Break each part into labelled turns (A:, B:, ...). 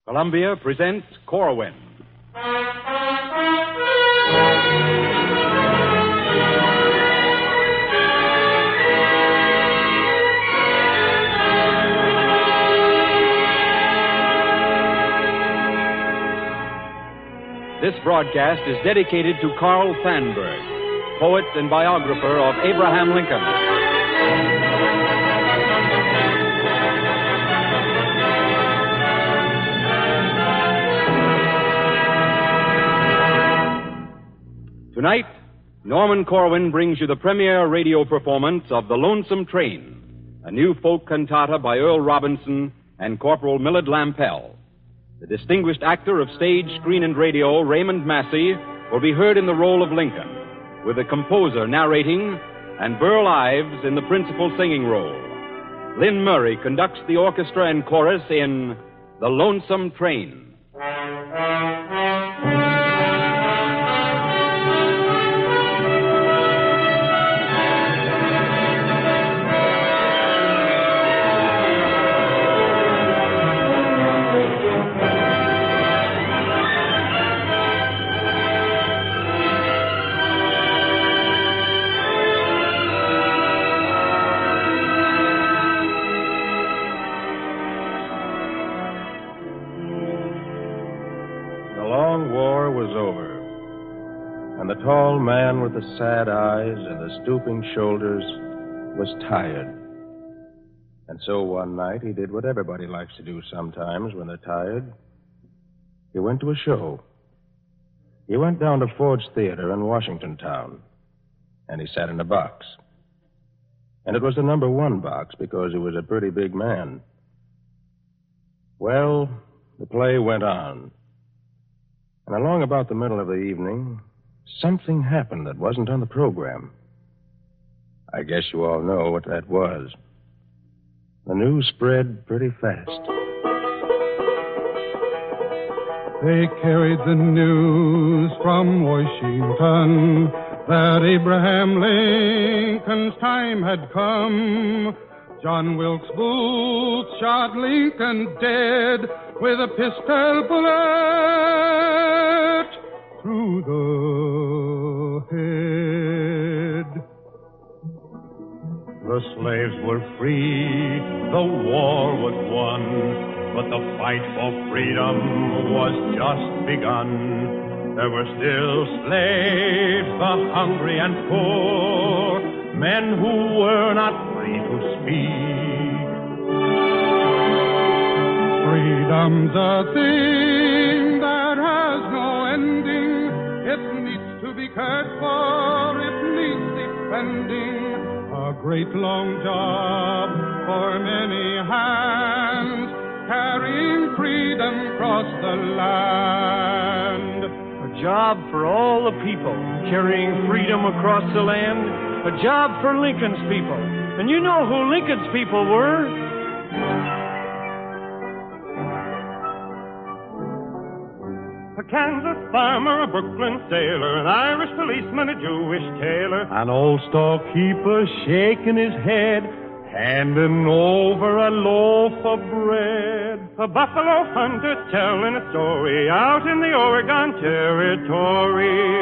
A: Columbia presents Corwin. This broadcast is dedicated to Carl Sandburg, poet and biographer of Abraham Lincoln. Tonight, Norman Corwin brings you the premiere radio performance of The Lonesome Train, a new folk cantata by Earl Robinson and Corporal Millard Lampell. The distinguished actor of stage, screen, and radio, Raymond Massey, will be heard in the role of Lincoln, with the composer narrating and Burl Ives in the principal singing role. Lynn Murray conducts the orchestra and chorus in The Lonesome Train.
B: The tall man with the sad eyes and the stooping shoulders was tired. And so one night he did what everybody likes to do sometimes when they're tired. He went to a show. He went down to Ford's Theater in Washington Town, and he sat in a box. And it was the number one box because he was a pretty big man. Well, the play went on. And along about the middle of the evening, something happened that wasn't on the program. I guess you all know what that was. The news spread pretty fast.
C: They carried the news from Washington that Abraham Lincoln's time had come. John Wilkes Booth shot Lincoln dead with a pistol bullet through the head. The slaves were free, the war was won, but the fight for freedom was just begun. There were still slaves, the hungry and poor, men who were not free to speak. Freedom's a thing that has no ending. It needs to be cared for, it needs defending. A great long job for many hands, carrying freedom across the land.
D: A job for all the people, carrying freedom across the land. A job for Lincoln's people. And you know who Lincoln's people were? A Kansas farmer, a Brooklyn sailor, an Irish policeman, a Jewish tailor,
C: an old storekeeper shaking his head, handing over a loaf of bread.
D: A buffalo hunter telling a story out in the Oregon Territory.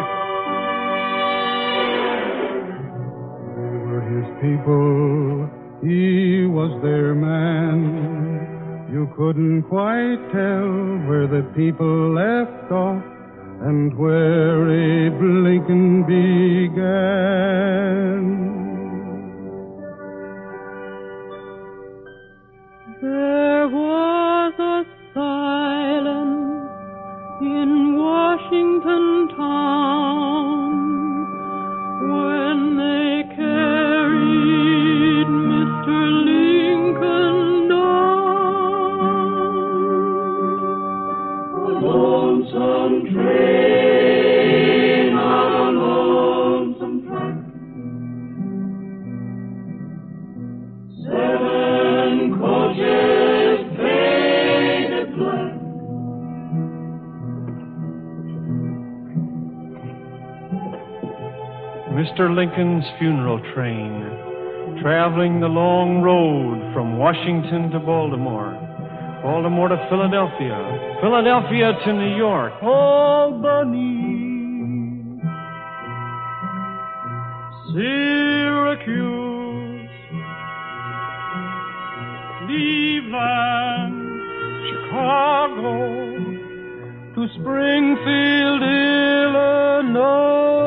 C: They were his people, he was their man. You couldn't quite tell where the people left off and where Abe Lincoln began.
E: There was a silence in Washington town when they carried Mr. Lincoln down. Lonesome train on a lonesome track. 7 coaches painted black.
D: Mr. Lincoln's funeral train, traveling the long road from Washington to Baltimore, Baltimore to Philadelphia. Philadelphia to New York. Albany. Syracuse. Cleveland. Chicago. To Springfield, Illinois.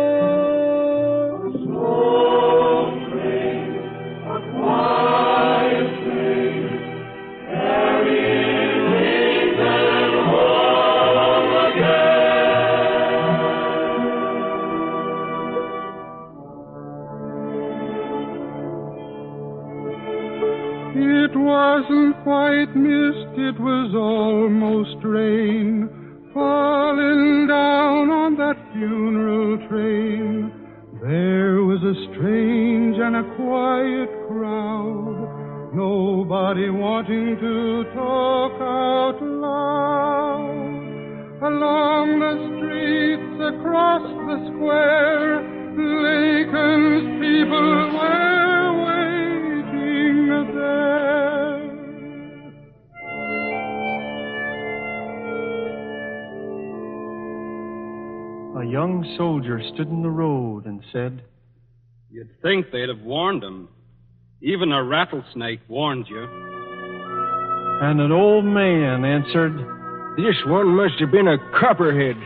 F: It wasn't quite mist, it was almost rain, falling down on that funeral train. There was a strange and a quiet crowd, nobody wanting to talk out loud. Along the streets, across the square, Lincoln's people were waiting there.
D: A young soldier stood in the road and said,
G: "You'd think they'd have warned him. Even a rattlesnake warns you."
D: And an old man answered,
B: "This one must have been a copperhead."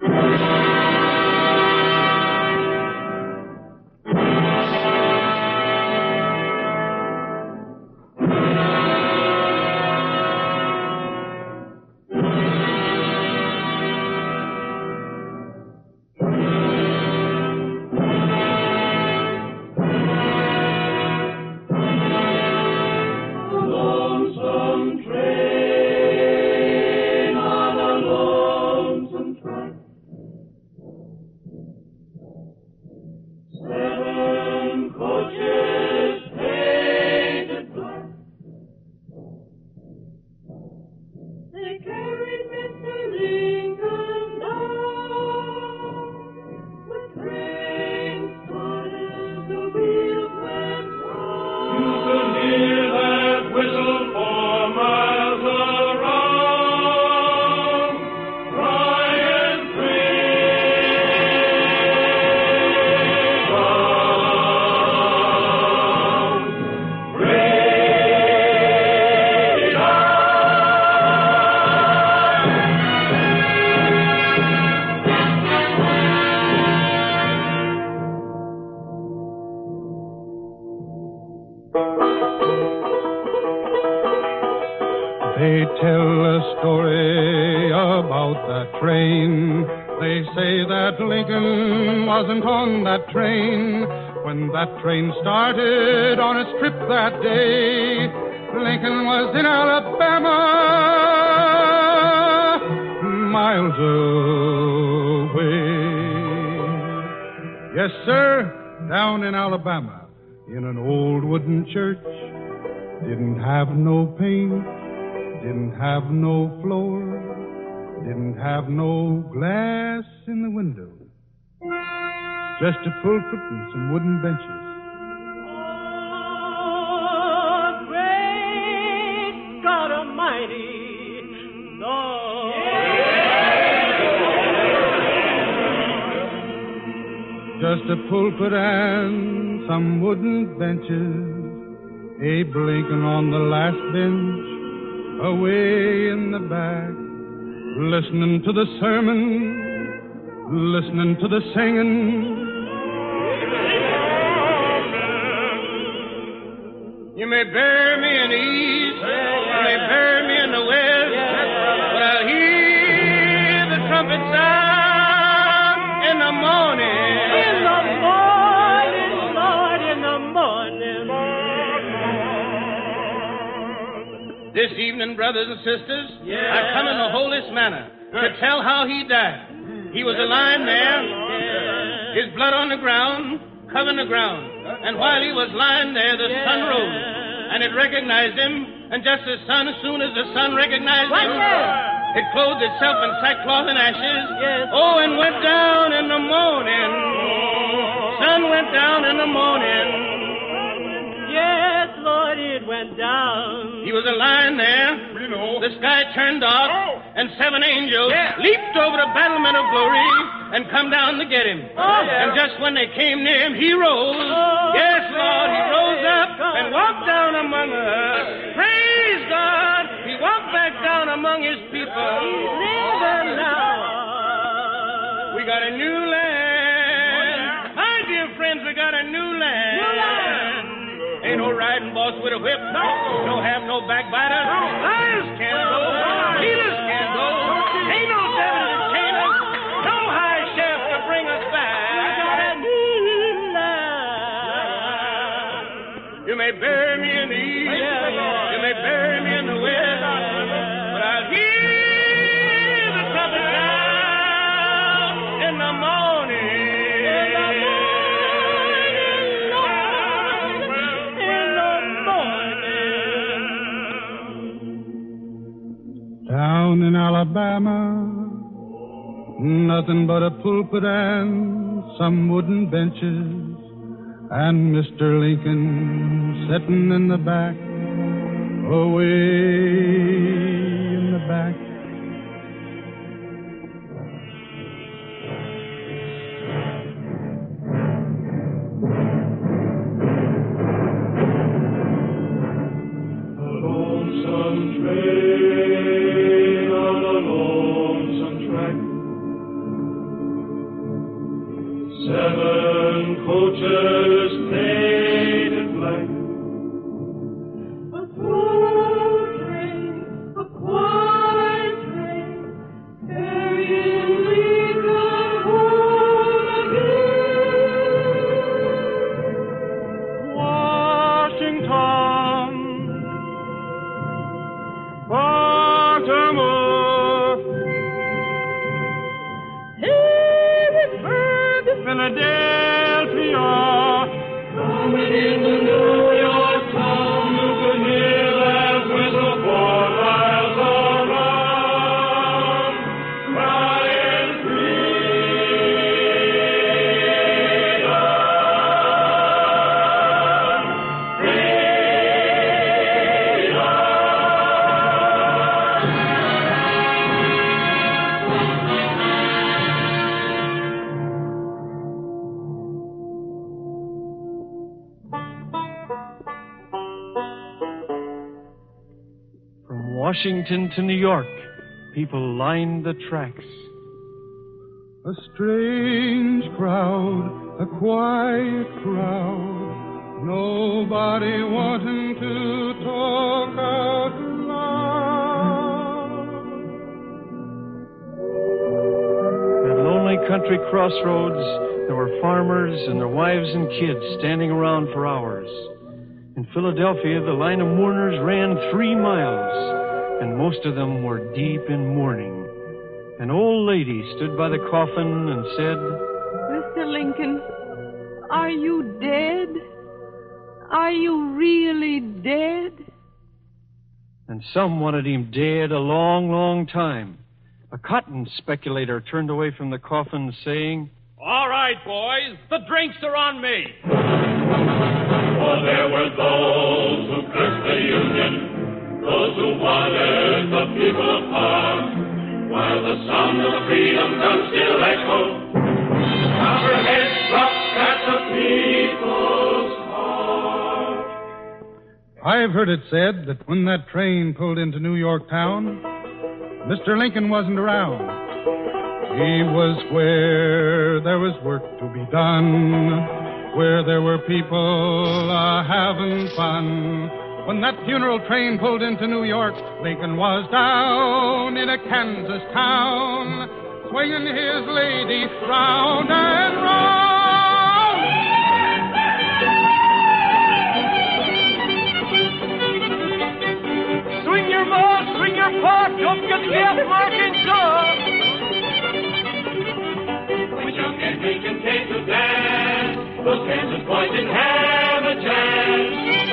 B: They tell a story about that train. They say that Lincoln wasn't on that train. When that train started on its trip that day, Lincoln was in Alabama, miles away. Yes, sir, down in Alabama, in an old wooden church. Didn't have no paint, didn't have no floor, didn't have no glass in the window. Just a pulpit and some wooden benches.
E: Oh, great God Almighty, Lord.
F: Just a pulpit and some wooden benches. Abe Lincoln on the last bench, away in the back, listening to the sermon, listening to the singing. You may bury me in the east, you may bury me in the west, but I'll hear the trumpet sound in the morning.
E: In the morning, Lord, in the morning.
F: This evening, brothers and sisters, I come in the holiest manner to tell how he died. He was lying there, his blood on the ground, covering the ground. And while he was lying there, the sun rose, and it recognized him. And just as soon as the sun recognized him, it clothed itself in sackcloth and ashes. Oh, and went down in the morning. Sun went down in the morning.
E: Yes, Lord, it went down.
F: He was a lion there.
C: We know.
F: The sky turned dark,
C: Oh.
F: and 7 angels leaped over the battlement of glory and come down to get him. And just when they came near him, he rose. Yes, Lord, he rose up and walked down among us. Praise God! He walked back down among his people.
E: He's living now.
F: We got a new land. My dear friends, we got a new land. Ain't no riding boss with a whip. Don't have no backbiter. Liars can't go. Healers can't go. Ain't no devil to chain us. No high chef to bring us back.
E: We got a new land.
F: You may bury me in the east. You may bury me in the west. But I'll hear the trumpet sound in the morning.
H: Down in Alabama, nothing but a pulpit and some wooden benches, and Mr. Lincoln sitting in the back, away in the back.
C: Lonesome train on a lonesome track. 7 coaches painted black.
E: A slow train, a quiet train, carrying Lincoln home again.
H: Washington, Baltimore,
E: Harrisburg,
H: Philadelphia,
C: Coming into New York town, you can hear that whistle 4 miles around, crying
D: From Washington to New York, people lined the tracks.
H: a strange crowd, a quiet crowd, nobody wanting to talk out loud.
D: At lonely country crossroads, there were farmers and their wives and kids standing around for hours. In Philadelphia, the line of mourners ran 3 miles, and most of them were deep in mourning. An old lady stood by the coffin and said,
I: Mr. Lincoln, are you dead? Are you really dead?
D: and some wanted him dead a long, long time. A cotton speculator turned away from the coffin, saying,
G: All right, boys, the drinks are on me.
C: For there were those who cursed the Union, those who wanted the people apart, while the sound of the freedom drum still echoed. Our heads dropped at the people's heart.
H: I've heard it said that when that train pulled into New York town, Mr. Lincoln wasn't around. He was where there was work to be done, where there were people having fun. When that funeral train pulled into New York, Lincoln was down in a Kansas town, swinging his lady round and round.
E: Swing your ball, swing your paw, don't get the gas marking saw.
C: When young and Lincoln came to dance, those Kansas boys didn't have a chance.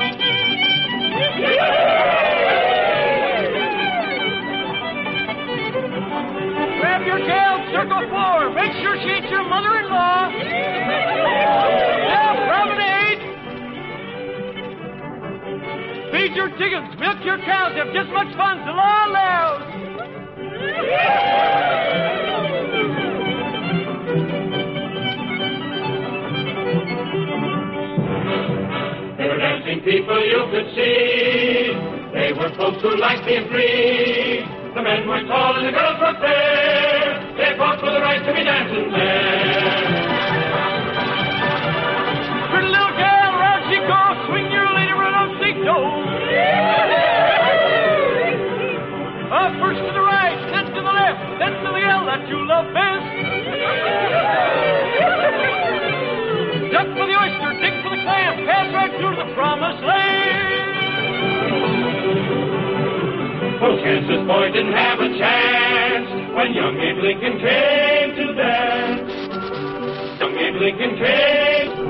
E: Grab your tail, circle 4. Make sure she ain't your mother-in-law. Yeah, promenade. Be chickens, milk your cows, have just much fun. So long, loud.
J: They were dancing people you could see. They were folks who liked being free. The men were tall and the girls were fair. They fought for the right to be dancing there.
E: Pretty little girl, around she goes. Swing your lady right on seat toes. First to the right, then to the left, then to the gal that you love best. Duck for the oyster, dig for the clam, pass right through to the promised land.
J: Oh, Kansas boy didn't have a chance when young Abe Lincoln came to dance. Young Abe Lincoln came.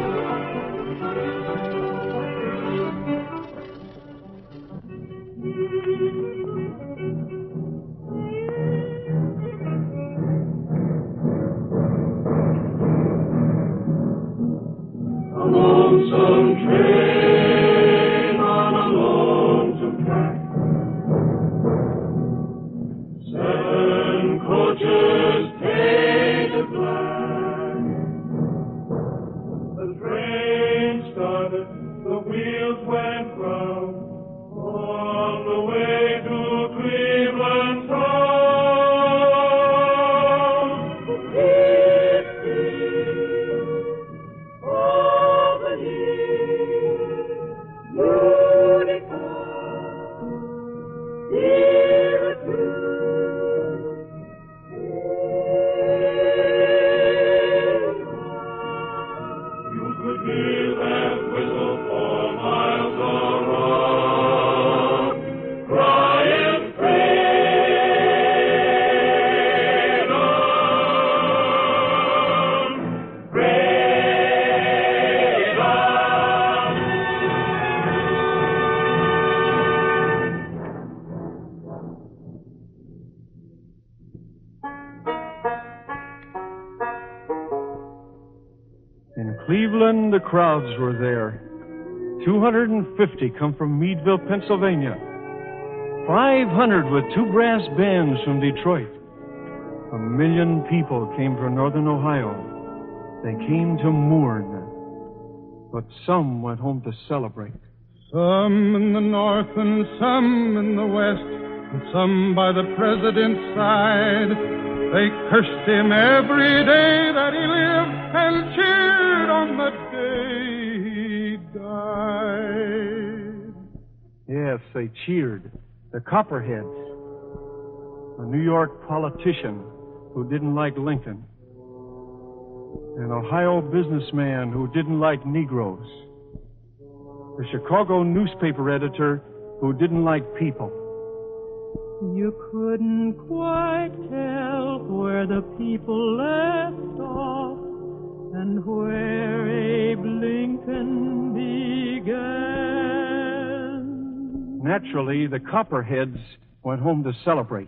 C: Lonesome train on a lonesome track. 7 coaches painted black. The train started, the wheels went round on the way to Cleveland town.
D: Cleveland, the crowds were there. 250 come from Meadville, Pennsylvania. 500 with 2 brass bands from Detroit. 1 million people came from northern Ohio. They came to mourn, but some went home to celebrate.
H: Some in the north and some in the west, and some by the president's side. They cursed him every day that he lived and cheered on the day he died.
D: Yes, they cheered. The Copperheads, a New York politician who didn't like Lincoln, an Ohio businessman who didn't like Negroes, the Chicago newspaper editor who didn't like people.
I: You couldn't quite tell where the people left off and where Abe Lincoln began.
D: Naturally, the Copperheads went home to celebrate.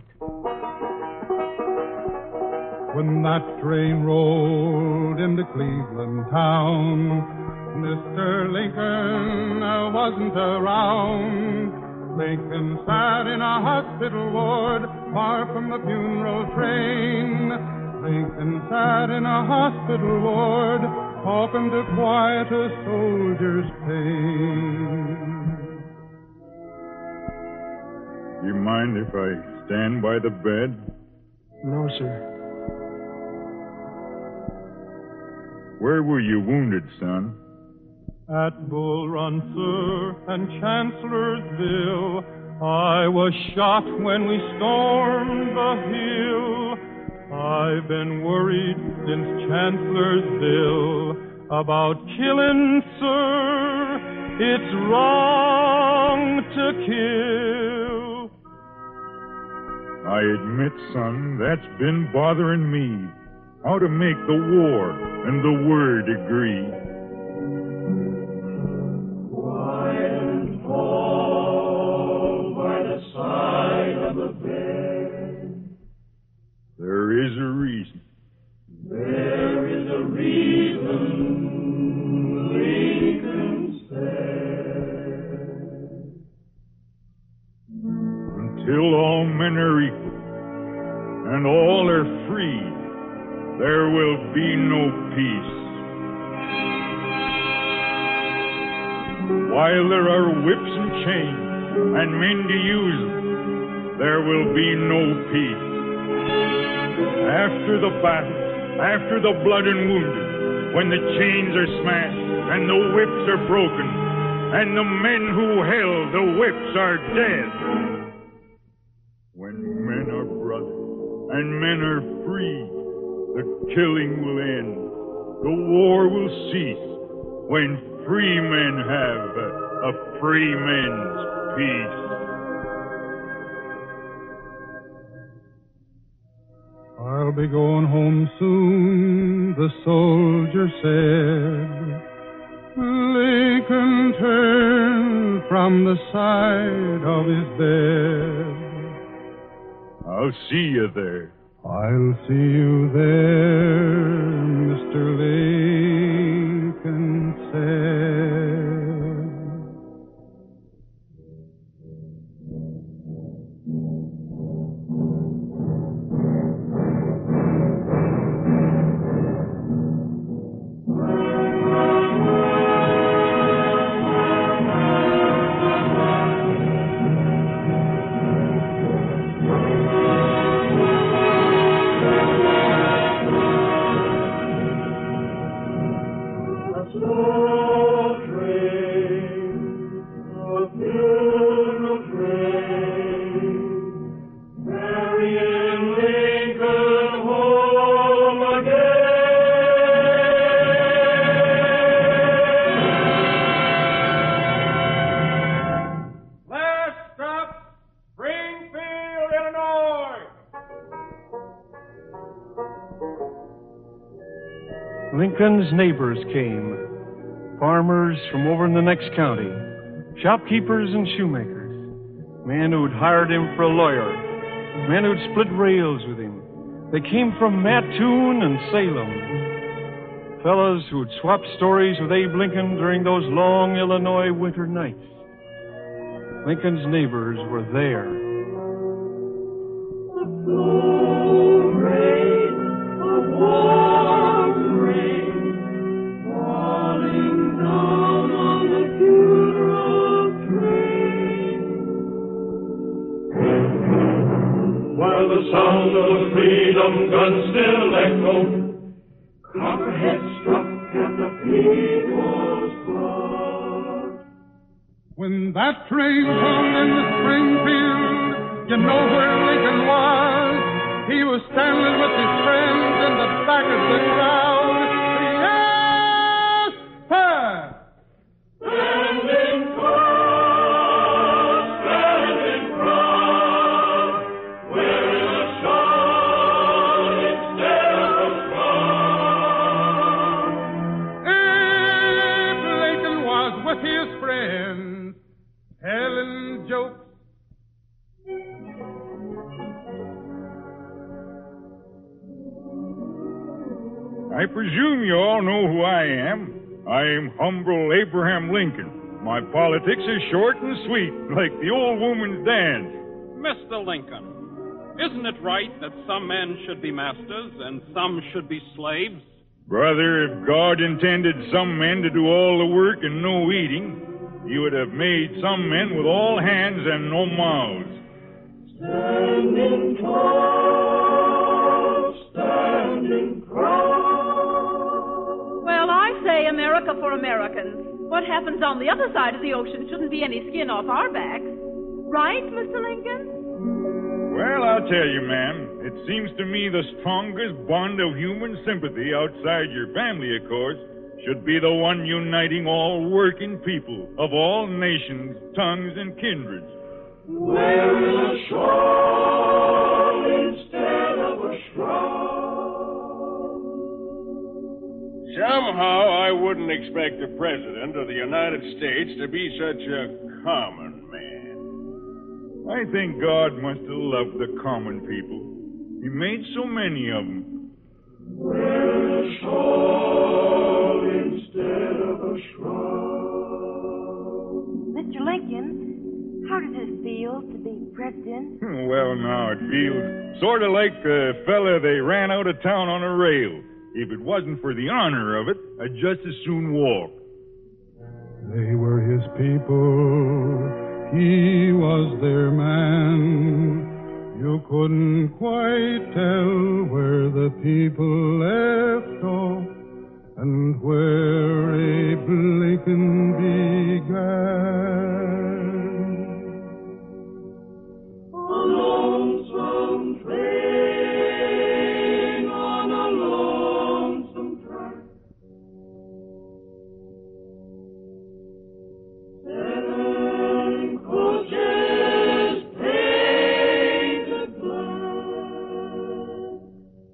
H: When that train rolled into Cleveland town, Mr. Lincoln wasn't around. Lincoln sat in a hospital ward far from the funeral train. Lincoln sat in a hospital ward hoping to quiet a soldier's pain.
C: You mind if I stand by the bed?
D: No, sir.
C: Where were you wounded, son?
H: At Bull Run, sir, and Chancellorsville, I was shot when we stormed the hill. I've been worried since Chancellorsville about killing, sir. It's wrong to kill.
C: I admit, son, that's been bothering me. How to make the war and the word agree. There is a reason.
J: There is a reason, Lincoln said.
C: and all are free, there will be no peace. While there are whips and chains and men to use them, there will be no peace. After the battle, after the blood and wounded, when the chains are smashed and the whips are broken, and the men who held the whips are dead, when men are brothers and men are free, the killing will end, the war will cease, when free men have a free men's peace.
H: I'll be going home soon, the soldier said. Lincoln turned from the side of his bed.
C: I'll see you there.
H: I'll see you there, Mr. Lincoln said.
D: Lincoln's neighbors came, farmers from over in the next county, shopkeepers and shoemakers, men who'd hired him for a lawyer, men who'd split rails with him. They came from Mattoon and Salem, fellows who'd swapped stories with Abe Lincoln during those long Illinois winter nights. Lincoln's neighbors were there.
J: While the sound of the freedom gun still echoed, Copperhead struck and the people's blood.
H: When that train pulled into Springfield, you know where Lincoln was. He was standing with his friends in the back of the crowd. Yes, sir!
J: Standing cross, standing proud, wearing a shawl instead of a shroud.
H: Abe Lincoln was with his friends, telling jokes.
C: I presume you all know who I am. I am humble Abraham Lincoln. My politics is short and sweet, like the old woman's dance.
G: Mr. Lincoln, isn't it right that some men should be masters and some should be slaves?
C: Brother, if God intended some men to do all the work and no eating, He would have made some men with all hands and no mouths.
J: Standing tall, standing proud.
K: Well, I say America for Americans. What happens on the other side of the ocean shouldn't be any skin off our backs. Right, Mr. Lincoln?
C: Well, I'll tell you, ma'am, it seems to me the strongest bond of human sympathy outside your family, of course, should be the one uniting all working people of all nations, tongues, and kindreds.
J: Wearing a shawl instead of a shroud.
L: Somehow I wouldn't expect the President of the United States to be such a common man.
C: I think God must have loved the common people. He made so many of them.
J: Wearing a shawl instead of a shroud.
M: Mr. Lincoln, how does it feel to be President Jim?
N: Well, now it feels sort of like the fella they ran out of town on a rail. If it wasn't for the honor of it, I'd just as soon walk.
H: They were his people. He was their man. You couldn't quite tell where the people left off and where Abe Lincoln began. A lonesome train on a lonesome track. 7 coaches painted black.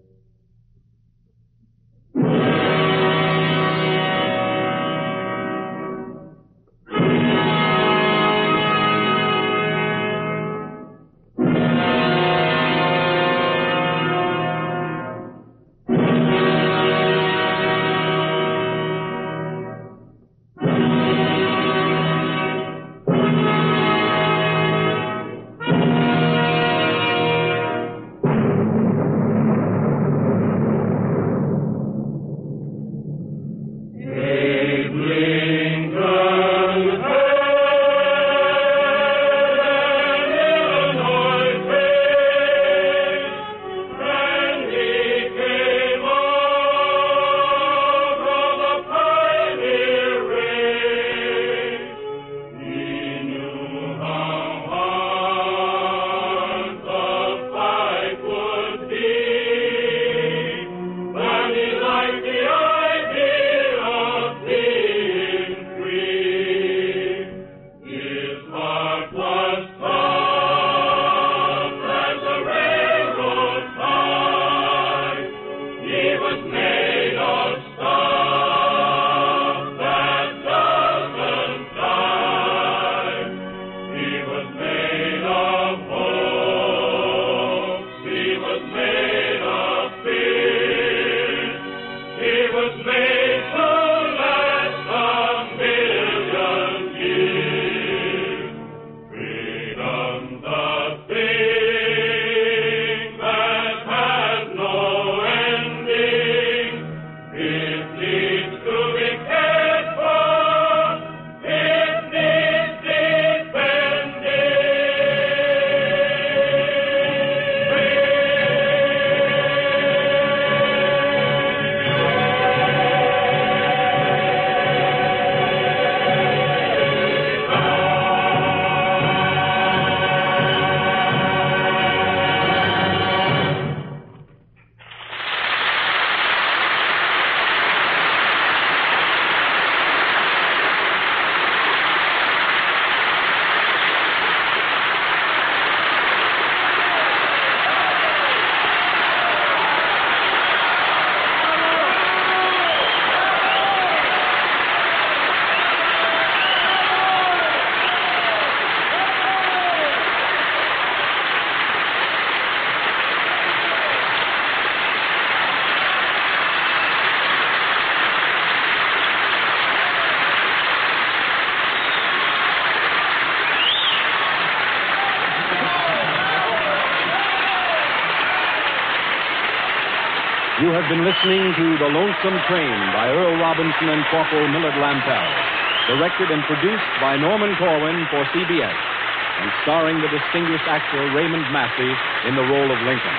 A: You have been listening to The Lonesome Train by Earl Robinson and Corporal Millard Lampell, directed and produced by Norman Corwin for CBS, and starring the distinguished actor Raymond Massey in the role of Lincoln.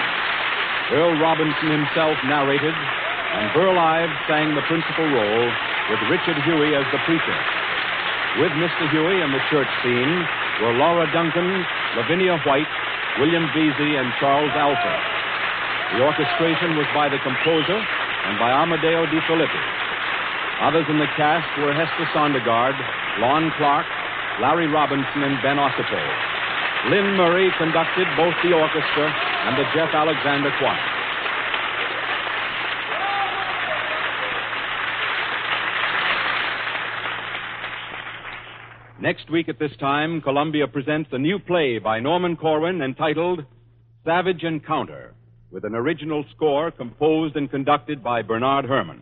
A: Earl Robinson himself narrated, and Burl Ives sang the principal role with Richard Huey as the preacher. With Mr. Huey in the church scene were Laura Duncan, Lavinia White, William Veazey, and Charles Alford. The orchestration was by the composer and by Amadeo Di Filippi. Others in the cast were Hester Sondergaard, Lon Clark, Larry Robinson, and Ben Ossipo. Lynn Murray conducted both the orchestra and the Jeff Alexander Choir. Next week at this time, Columbia presents a new play by Norman Corwin entitled Savage Encounter, with an original score composed and conducted by Bernard Herrmann.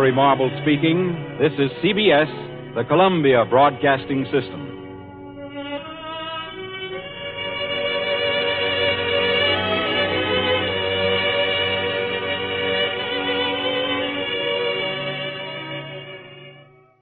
A: Larry Marble speaking. This is CBS, the Columbia Broadcasting System.